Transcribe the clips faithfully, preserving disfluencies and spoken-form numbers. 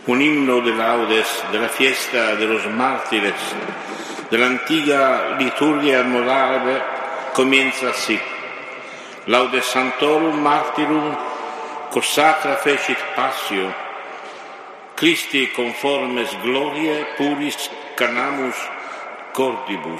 Un himno de laudes de la fiesta de los mártires de la antigua liturgia morárabe comienza así: Laudes Sanctorum Martyrum consacra fecit passio, Christi conformes gloriae puris canamus cordibus.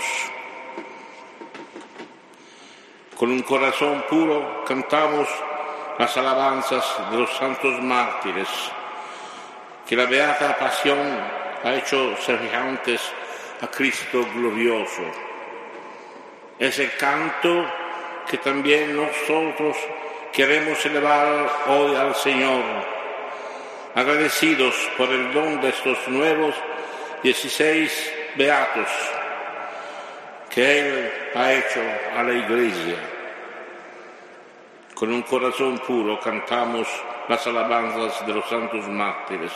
Con un corazón puro cantamos las alabanzas de los santos mártires, que la beata pasión ha hecho semejantes a Cristo glorioso. Es el canto que también nosotros queremos elevar hoy al Señor, agradecidos por el don de estos nuevos dieciséis beatos que Él ha hecho a la Iglesia. Con un corazón puro cantamos las alabanzas de los santos mártires.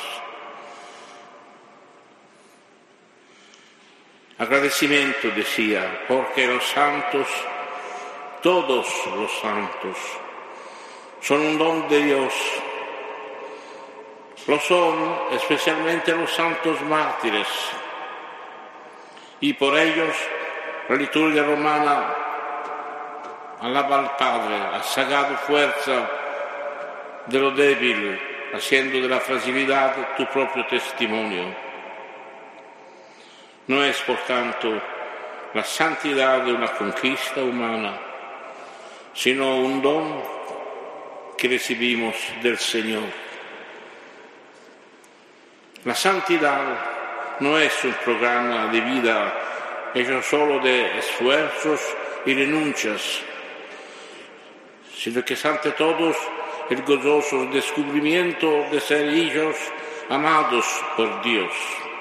Agradecimiento, decía, porque los santos, todos los santos, son un don de Dios. Lo son especialmente los santos mártires, y por ellos la liturgia romana alaba al Padre, ha sacado fuerza de lo débil, haciendo de la fragilidad tu propio testimonio. No es, por tanto, la santidad de una conquista humana, sino un don que recibimos del Señor. La santidad no es un programa de vida hecho solo de esfuerzos y renuncias, sino que es ante todos el gozoso descubrimiento de ser hijos amados por Dios.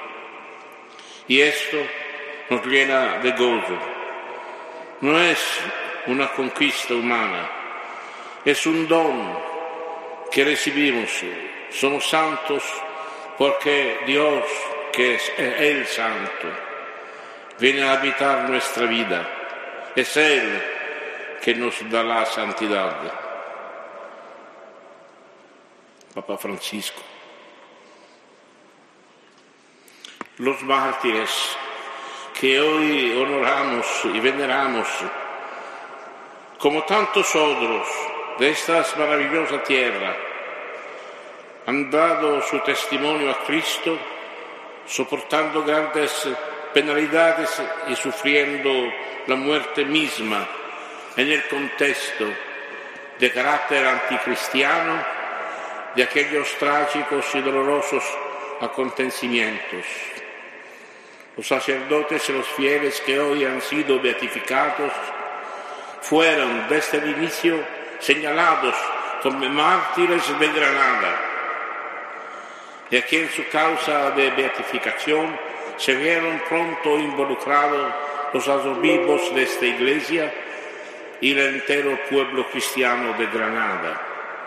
Y esto nos llena de gozo. No es una conquista humana, es un don que recibimos. Somos santos porque Dios, que es el Santo, viene a habitar nuestra vida. Es Él que nos da la santidad. Papa Francisco. Los mártires que hoy honoramos y veneramos, como tantos otros de esta maravillosa tierra, han dado su testimonio a Cristo, soportando grandes penalidades y sufriendo la muerte misma en el contexto de carácter anticristiano de aquellos trágicos y dolorosos acontecimientos. Los sacerdotes y los fieles que hoy han sido beatificados fueron desde el inicio señalados como mártires de Granada, y aquí en su causa de beatificación se vieron pronto involucrados los obispos de esta iglesia y el entero pueblo cristiano de Granada.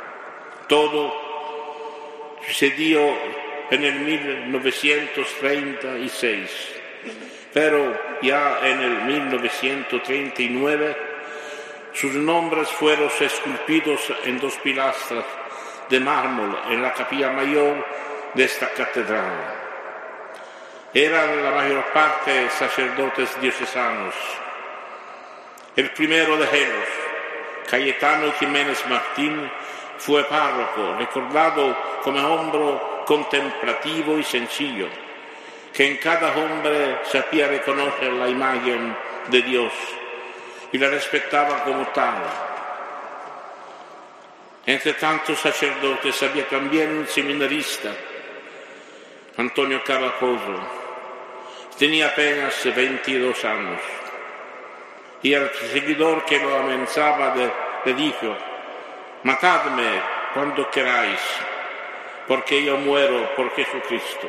Todo sucedió en el mil novecientos treinta y seis, pero ya en el mil novecientos treinta y nueve sus nombres fueron esculpidos en dos pilastras de mármol en la capilla mayor de esta catedral. Eran la mayor parte sacerdotes diocesanos. El primero de ellos, Cayetano Jiménez Martín, fue párroco, recordado como hombre contemplativo y sencillo, que en cada hombre sabía reconocer la imagen de Dios y la respetaba como tal. Entre tantos sacerdotes había también un seminarista, Antonio Caraposo. Tenía apenas veintidós años y al seguidor que lo amenazaba le dijo: matadme cuando queráis, porque yo muero por Jesucristo.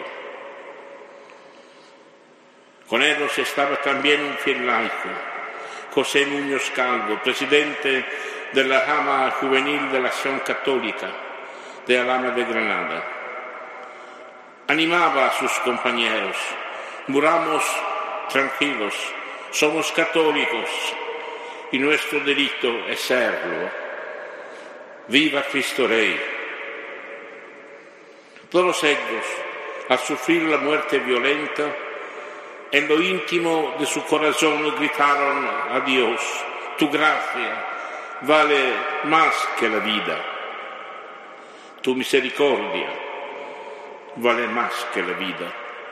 Con ellos estaba también un fiel laico, José Muñoz Calvo, presidente de la rama juvenil de la Acción Católica de Alhama de Granada. Animaba a sus compañeros: muramos tranquilos, somos católicos y nuestro delito es serlo. ¡Viva Cristo Rey! Todos ellos al sufrir la muerte violenta, en lo íntimo de su corazón gritaron a Dios: tu gracia vale más que la vida, tu misericordia vale más que la vida.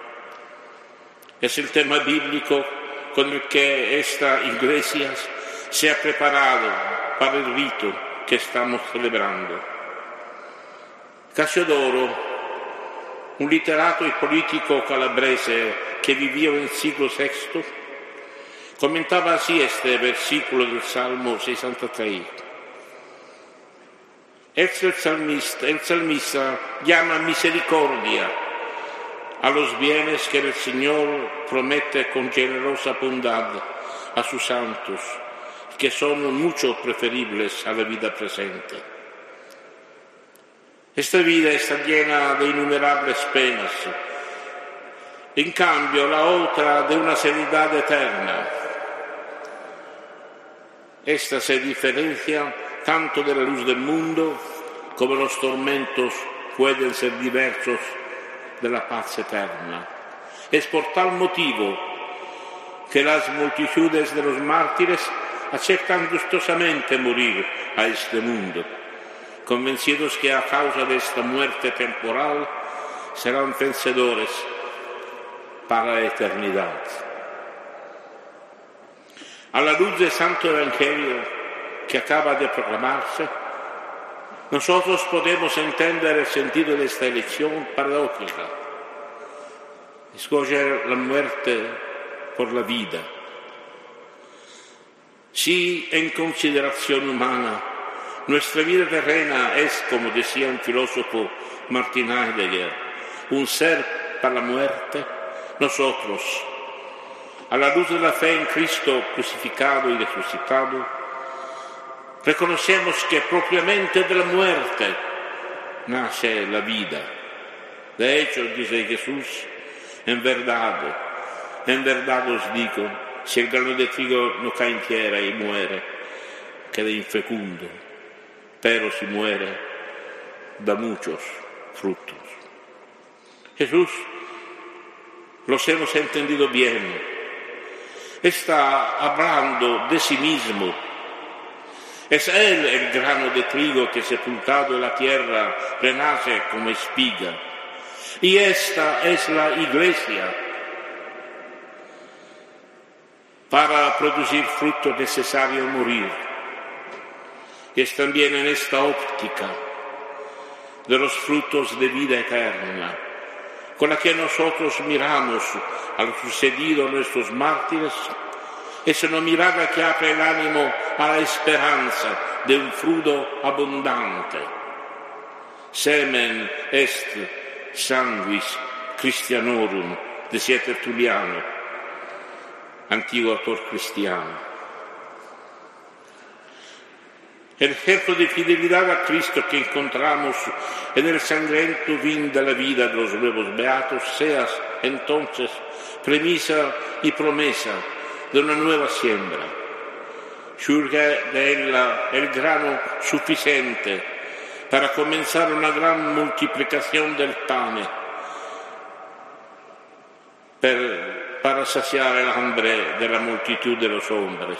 Es el tema bíblico con el que esta iglesia se ha preparado para el rito que estamos celebrando. Cassiodoro, un literato e politico calabrese que vivió en el siglo sexto, comentaba así este versículo del Salmo sesenta y tres. El salmista, el salmista llama misericordia a los bienes que el Señor promete con generosa bondad a sus santos, que son mucho preferibles a la vida presente. Esta vida está llena de innumerables penas, en cambio la otra de una serenidad eterna. Esta se diferencia tanto de la luz del mundo como los tormentos pueden ser diversos de la paz eterna. Es por tal motivo que las multitudes de los mártires aceptan gustosamente morir a este mundo, convencidos que a causa de esta muerte temporal serán vencedores para la eternidad. A la luz del Santo Evangelio que acaba de proclamarse, nosotros podemos entender el sentido de esta elección paradójica: escoger la muerte por la vida. Si en consideración humana nuestra vida terrena es, como decía un filósofo Martin Heidegger, un ser para la muerte, nosotros, a la luz de la fe en Cristo crucificado y resucitado, reconocemos que propiamente de la muerte nace la vida. De hecho, dice Jesús, en verdad, en verdad os digo, si el grano de trigo no cae en tierra y muere, queda infecundo, pero si muere, da muchos frutos. Jesús, los hemos entendido bien, está hablando de sí mismo. Es Él el grano de trigo que sepultado en la tierra renace como espiga. Y esta es la Iglesia. Para producir fruto es necesario morir. Y es también en esta óptica de los frutos de vida eterna con la que nosotros miramos a lo sucedido a nuestros mártires. Es una mirada que abre el ánimo a la esperanza de un fruto abundante. Semen est sanguis Christianorum, decía Tertuliano, antiguo autor cristiano. El ejemplo de fidelidad a Cristo que encontramos en el sangriento vin de la vida de los nuevos beatos sea entonces premisa y promesa de una nueva siembra. Surge de ella el grano suficiente para comenzar una gran multiplicación del pane, per, para saciar el hambre de la multitud de los hombres.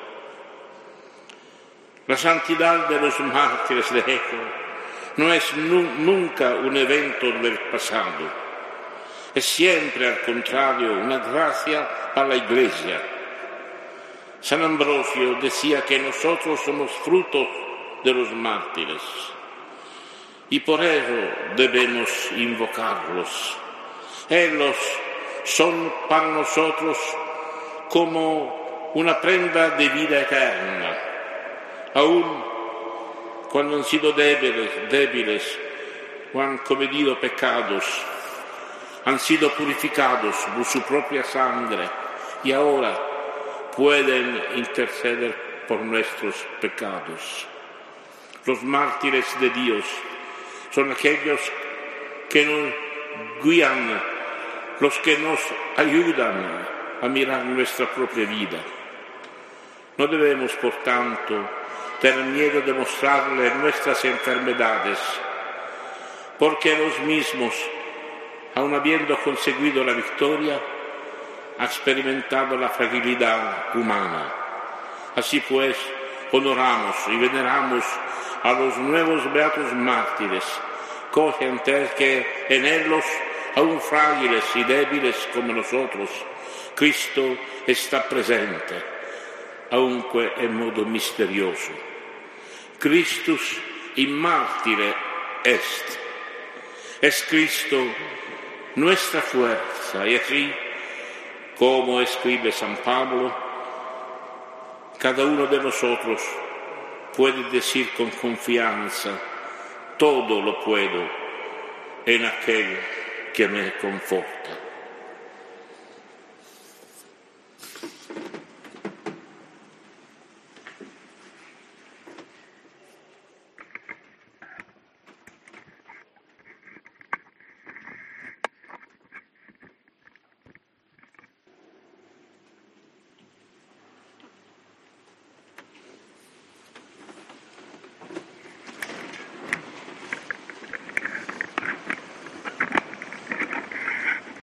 La santidad de los mártires de Eco no es nu nunca un evento del pasado, es siempre al contrario una gracia a la Iglesia. San Ambrosio decía que nosotros somos frutos de los mártires y por eso debemos invocarlos. Ellos son para nosotros como una prenda de vida eterna. Aún cuando han sido débiles, débiles o han cometido pecados, han sido purificados por su propia sangre y ahora pueden interceder por nuestros pecados. Los mártires de Dios son aquellos que nos guían, los que nos ayudan a mirar nuestra propia vida. No debemos, por tanto, tener miedo de mostrarle nuestras enfermedades, porque ellos mismos aun habiendo conseguido la victoria, ha experimentado la fragilidad humana. Así pues, honoramos y veneramos a los nuevos beatos mártires, conscientes que en ellos, aún frágiles y débiles como nosotros, Cristo está presente, aunque en modo misterioso. Christus in mártire est. Es Cristo nuestra fuerza, y así, como escribe San Pablo, cada uno de nosotros puede decir con confianza: todo lo puedo en aquel que me conforta.